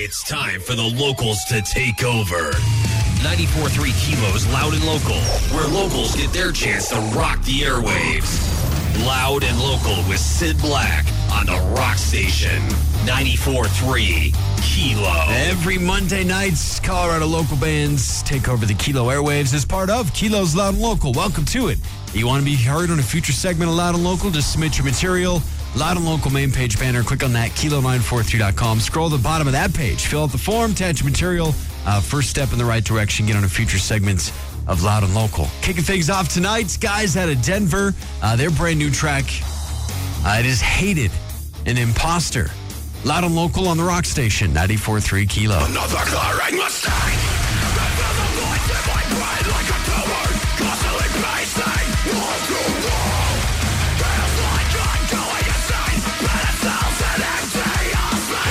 It's time for the locals to take over. 94.3 Kilo's Loud and Local, where locals get their chance to rock the airwaves. Loud and Local with Sid Black on the Rock Station. 94.3 Kilo. Every Monday nights, Colorado local bands take over the Kilo airwaves as part of Kilo's Loud and Local. Welcome to it. You want to be heard on a future segment of Loud and Local? Just submit your material. Loud and Local main page banner. Click on that, kilo943.com. Scroll to the bottom of that page. Fill out the form, attach your material. First step in the right direction. Get on a future segment of Loud and Local. Kicking things off tonight, guys out of Denver. Their brand new track, it is Hated, an Imposter. Loud and Local on the Rock Station, 94.3 Kilo. Another glaring mistake. Another voice in my brain like a tumor, constantly pacing wall to wall. Feels like I'm going insane, but it feels an empty of me.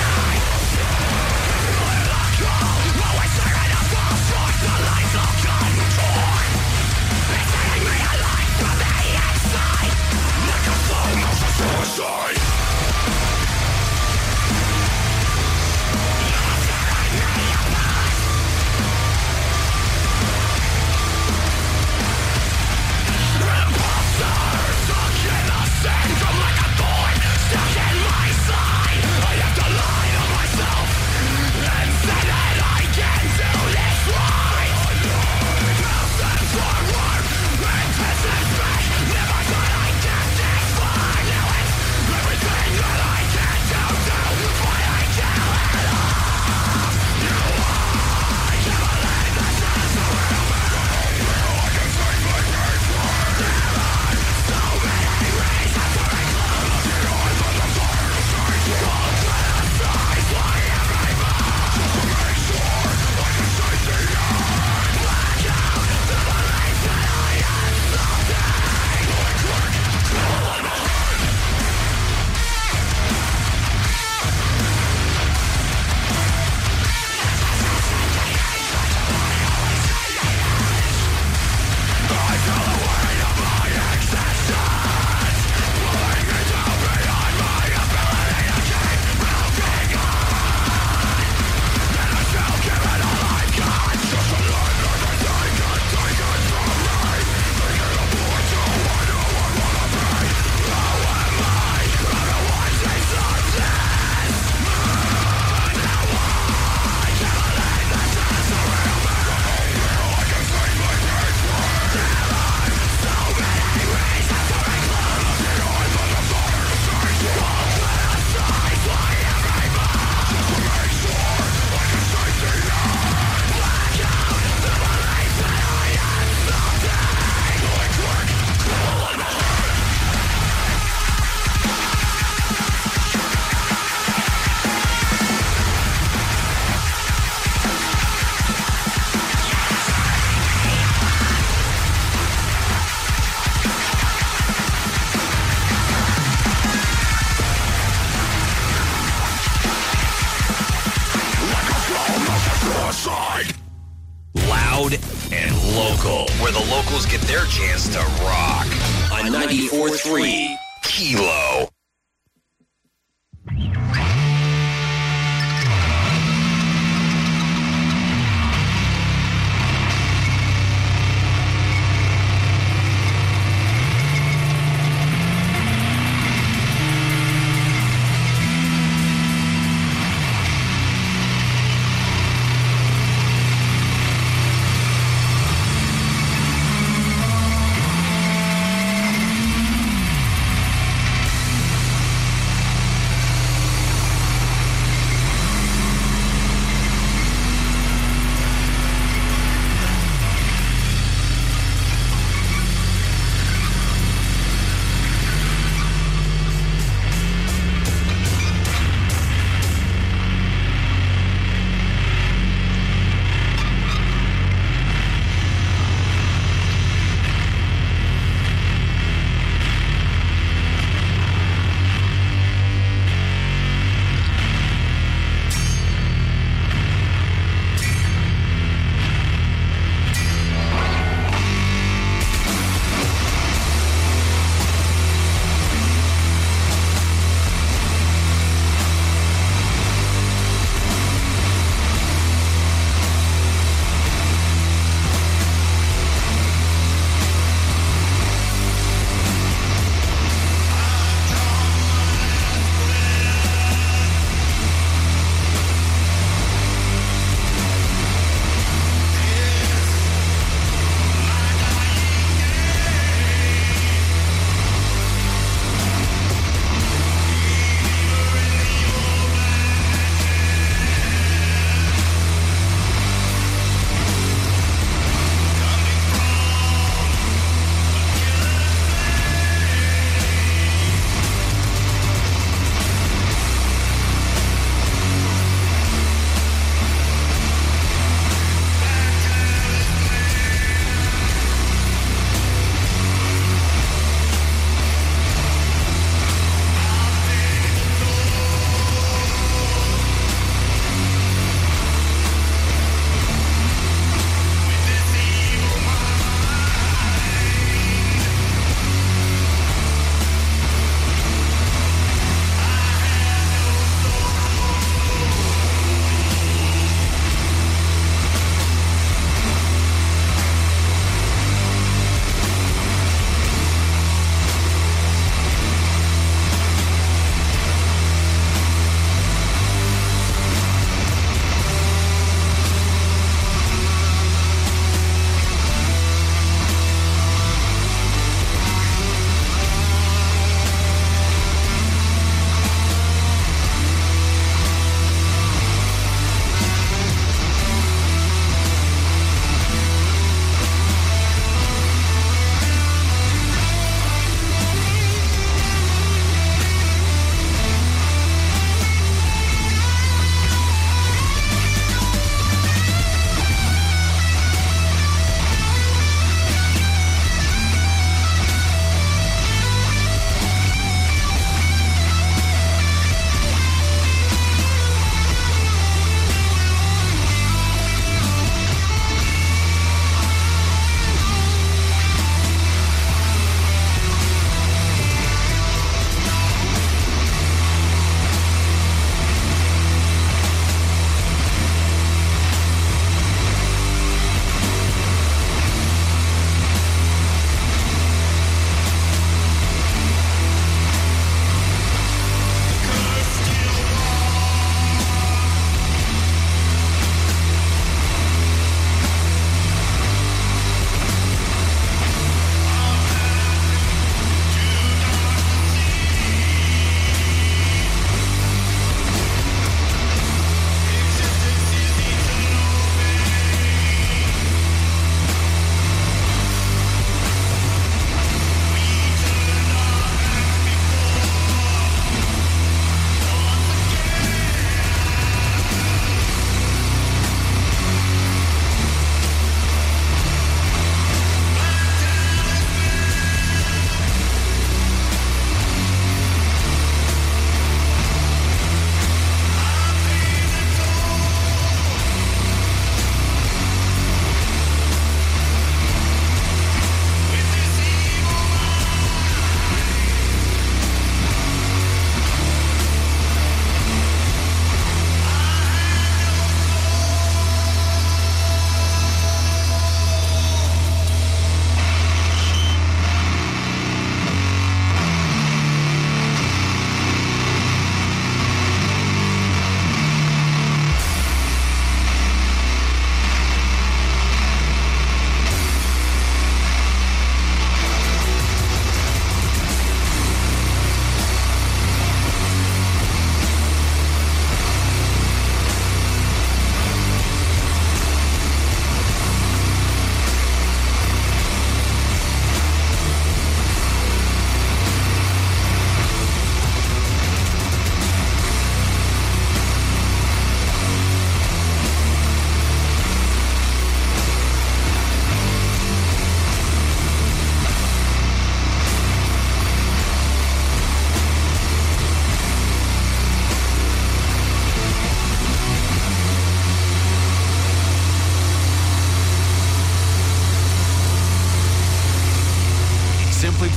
We're the cold, always staring at the strike, the lights of control. It's eating me alive from the inside, like a slow motion suicide. Loud and Local, where the locals get their chance to rock on 94.3 Kilo.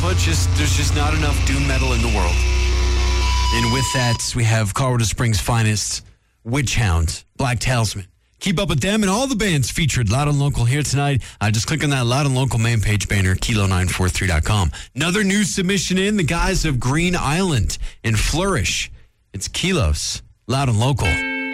Alpha. There's just not enough doom metal in the world. And with that, we have Colorado Springs' finest, Witch Hound, Black Talisman. Keep up with them and all the bands featured Loud and Local here tonight. Just click on that Loud and Local main page banner, kilo943.com. Another new submission in, the guys of Green Island and Flourish. It's Kilos, Loud and Local.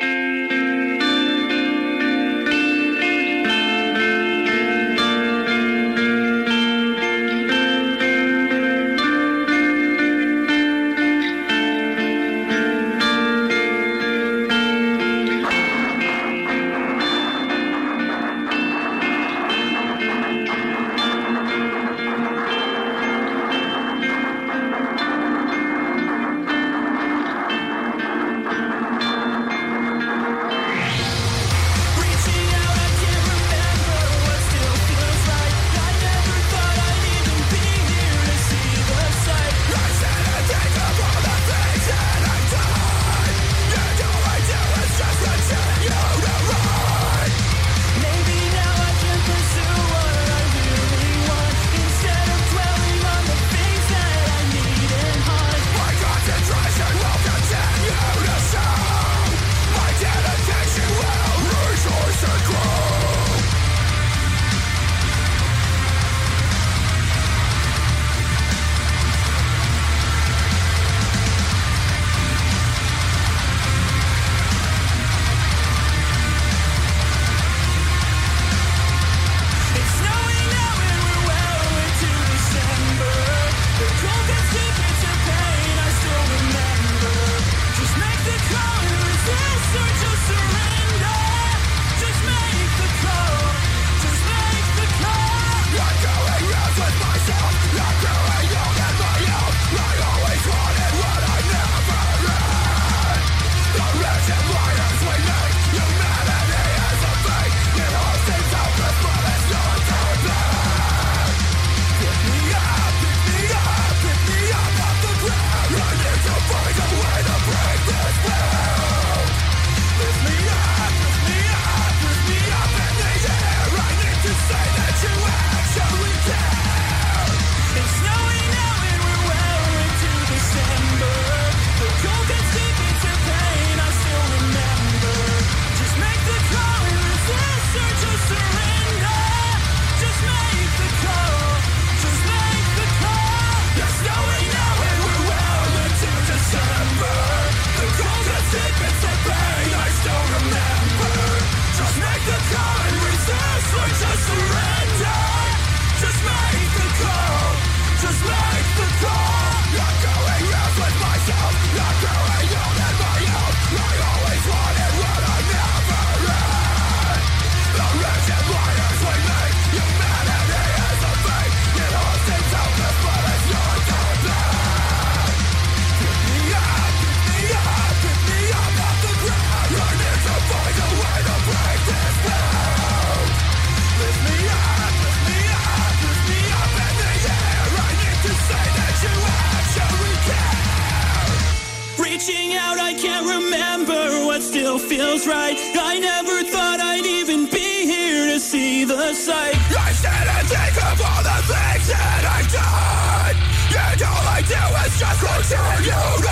Reaching out, I can't remember what still feels right. I never thought I'd even be here to see the sight. I stand and think of all the things that I've done, and all I do is just continue to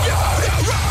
run.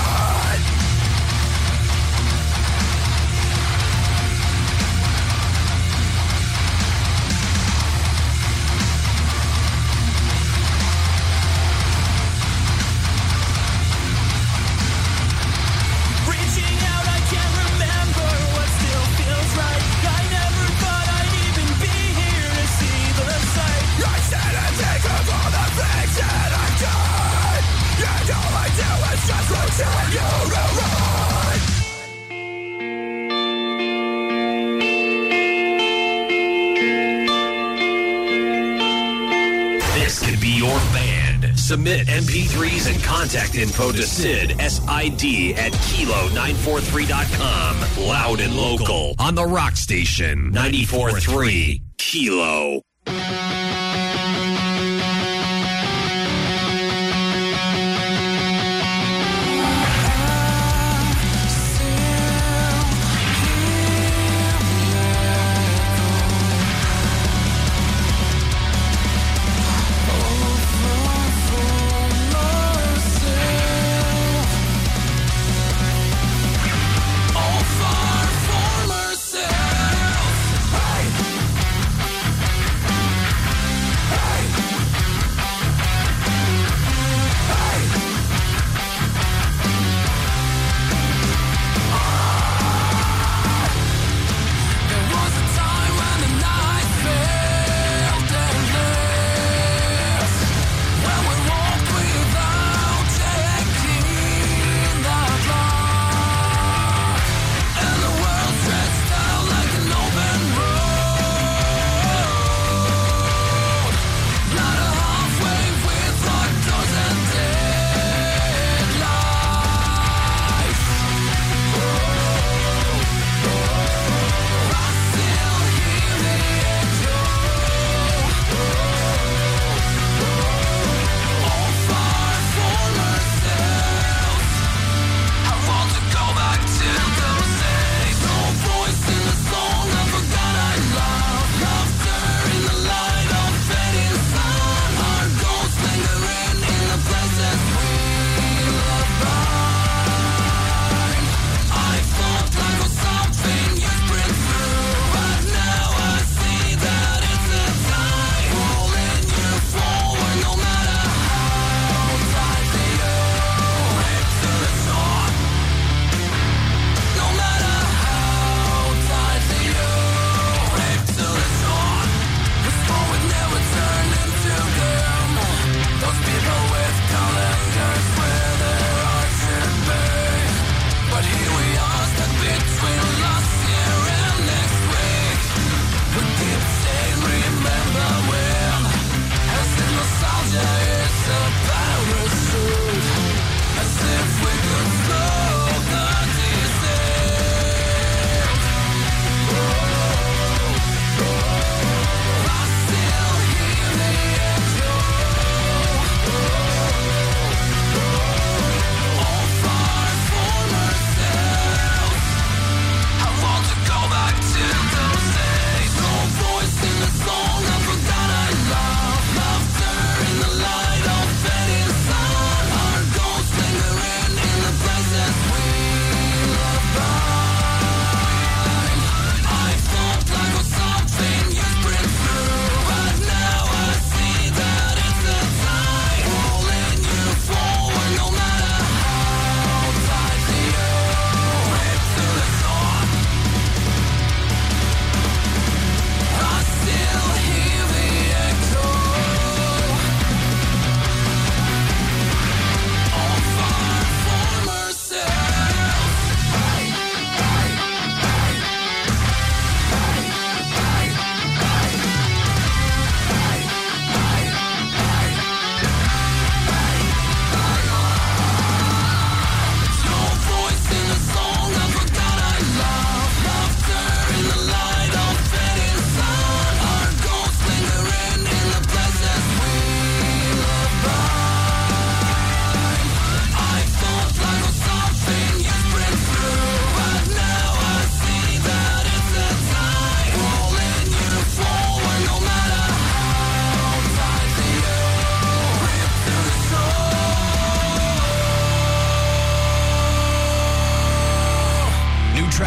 This could be your band. Submit MP3s and contact info to Sid, SID, at kilo943.com. Loud and local on the rock station, 94.3 Kilo.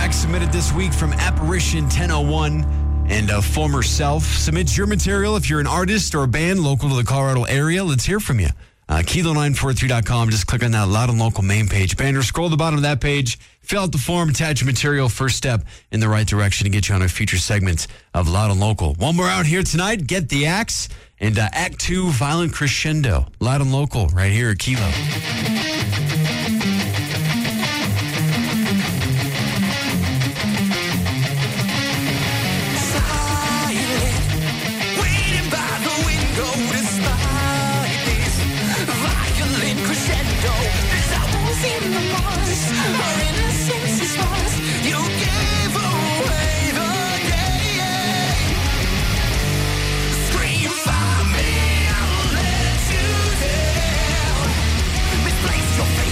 track submitted this week from Apparition 1001 and Former Self. Submit your material if you're an artist or a band local to the Colorado area. Let's hear from you. Kilo943.com. Just click on that Loud and Local main page banner. Scroll to the bottom of that page. Fill out the form. Attach your material. First step in the right direction to get you on a future segment of Loud and Local. One more out here tonight. Get the Axe and Act 2 Violent Crescendo. Loud and Local right here at Kilo. Your face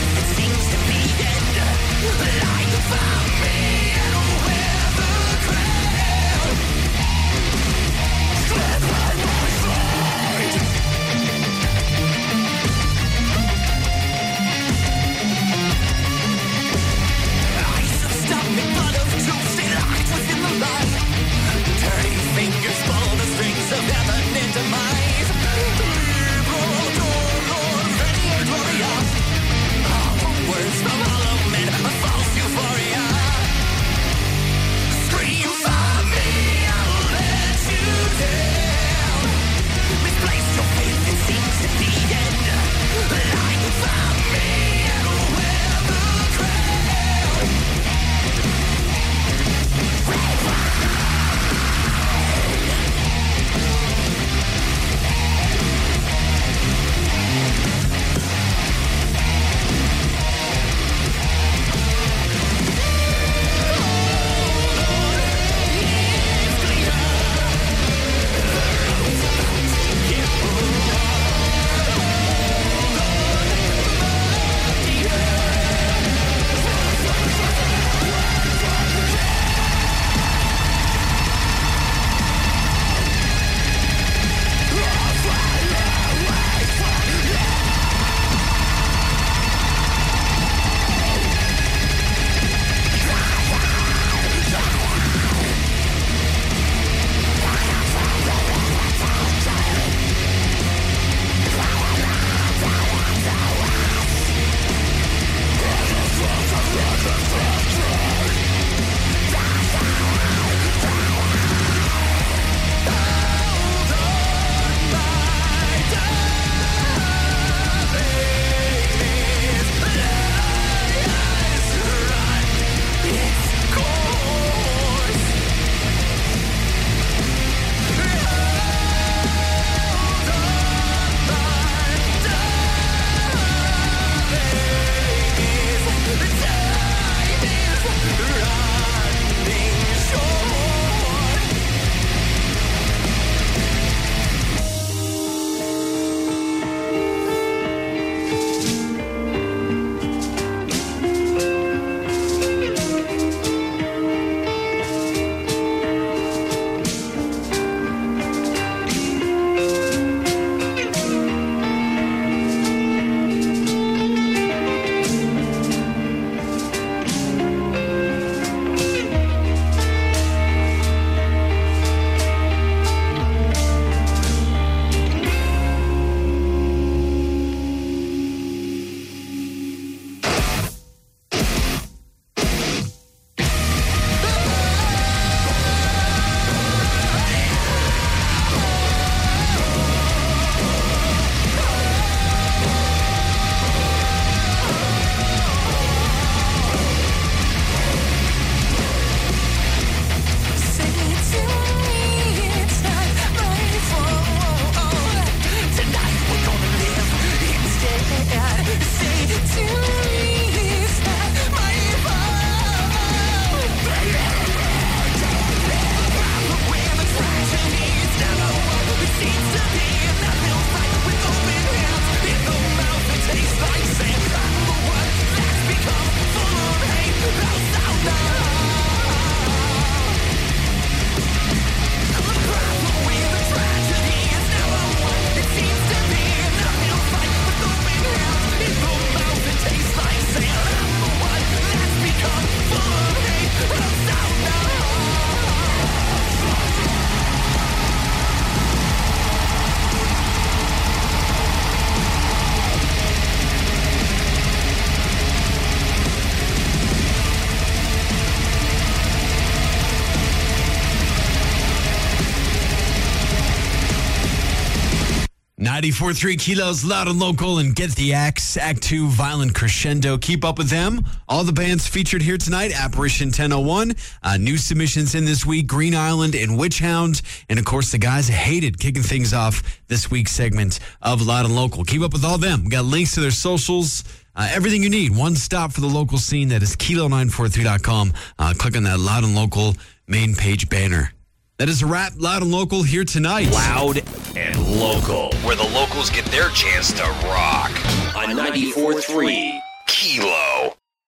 94.3 Kilos, Loud and Local, and Get the Axe, Act 2, Violent Crescendo. Keep up with them. All the bands featured here tonight, Apparition 1001. New submissions in this week, Green Island and Witch Hound. And, of course, the guys Hated, kicking things off this week's segment of Loud and Local. Keep up with all them. We got links to their socials. Everything you need. One stop for the local scene. That is kilo943.com. Click on that Loud and Local main page banner. That is a wrap. Loud and Local here tonight. Loud and Local, where the locals get their chance to rock on 94.3 Kilo.